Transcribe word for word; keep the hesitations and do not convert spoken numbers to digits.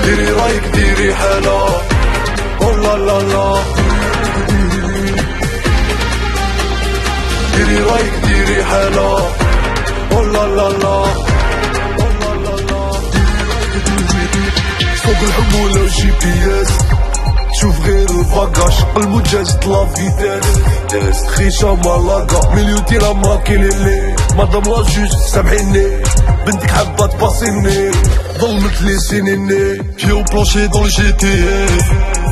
ديري رايك ديري حالة او لا لا لا ديري رايك ديري حالة او لا لا لا فوق الحمولة وجي بي اس شوف غير الباكاش المجاز لا فيتاس خيشة مالاكا مليون ديرهم راكي ليلي مدام لا جوج سامحيني بنتك حابة تباصيني ظلمت لي سنيني فيو بلونشي دون جي تي اس